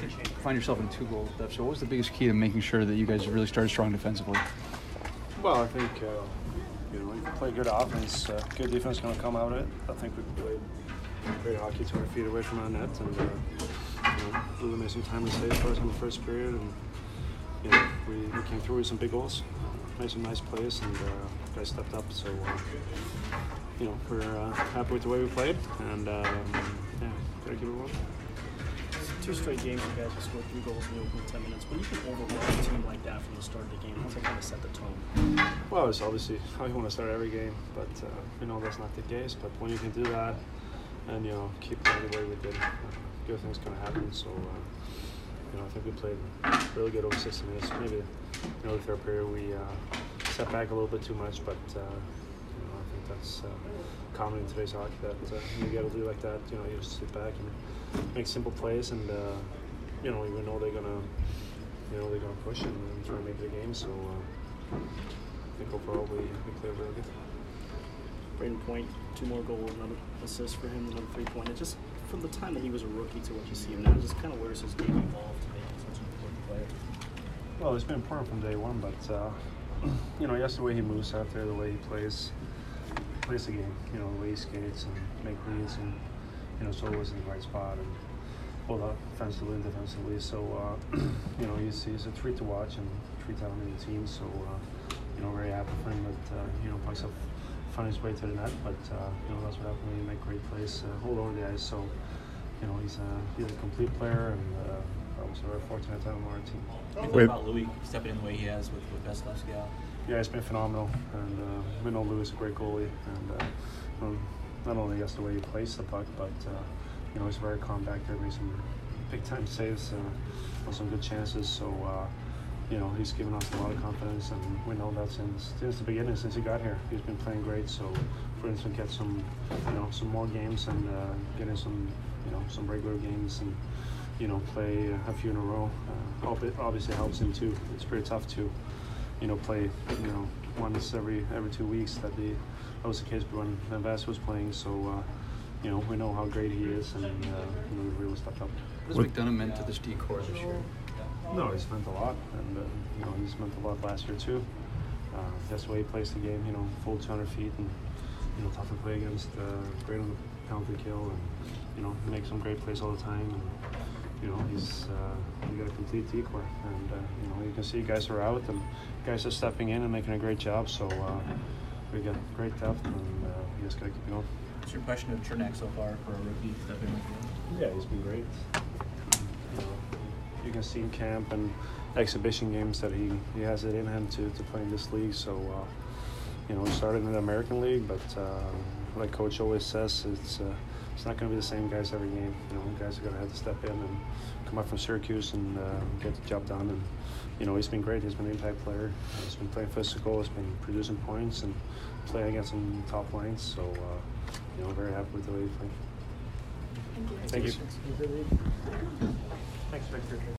find yourself in 2 goals depth. So what was the biggest key to making sure that you guys really started strong defensively? Well, I think if you play good offense, good defense is going to come out of it. I think we played great hockey 200 feet away from our net, and really made some timely saves for us in the first period. And we came through with some big goals, made some nice plays, and guys stepped up. So we're happy with the way we played, and gotta keep it rolling. 2 straight games you guys have scored 3 goals in the opening 10 minutes. When you can overwhelm a team like that from the start of the game, how's that kind of set the tone? Well, it's obviously how you want to start every game, but we know that's not the case. But when you can do that and keep playing the way we did, good things can happen. So I think we played really good over 60 minutes. Maybe the third period we stepped back a little bit too much, but I think that's common in today's hockey that you get to do like that. You just sit back and make simple plays, and we know they're gonna push and try to make the game. So I think overall we played really good. Brayden Point, 2 more goals, another assist for him, another 3-pointer. Just from the time that he was a rookie to what you see him now, just kind of where's his game evolved to make him such an important player? Well, it's been important from day one, but just the way he moves out there, the way he plays the game, the way he skates and make reads, and so was in the right spot, and both offensively and defensively. So he's a treat to watch and a treat to have him in the team. So very happy for him that pucks up found his way to the net, but that's what happens when you make great plays, hold over the ice. So he's a complete player, and obviously very fortunate to have him on our team. What do you think about Louis stepping in the way he has with Vasilevsky out? Yeah, it's been phenomenal, and we know Louis is a great goalie, and not only just the way he plays the puck, but he's very calm back there, makes some big-time saves on some good chances. So he's given us a lot of confidence, and we know that since the beginning, since he got here, he's been playing great. So for instance, get some more games and get in some regular games and play a few in a row. Obviously helps him too. It's pretty tough to play once every 2 weeks. That was the case when Vass was playing. So we know how great he is, and we really stepped up. What has McDonough meant to this D-core this year? No, he's meant a lot, and he's meant a lot last year too. That's the way he plays the game. Full 200 feet, and tough to play against. Great on the penalty kill, and make some great plays all the time. And he's got a complete decor, and you can see guys are out, and guys are stepping in and making a great job. So we got great depth, and we just got to keep going. What's your impression of Chernak so far for a rookie stepping in? Yeah, he's been great. You can see in camp and exhibition games that he has it in him to play in this league. So he started in the American League, but like Coach always says, it's not going to be the same guys every game. Guys are going to have to step in and come up from Syracuse and get the job done. And he's been great. He's been an impact player. He's been playing physical. He's been producing points and playing against some top lines. So very happy with the way he played. Thank you. Thanks, Victor.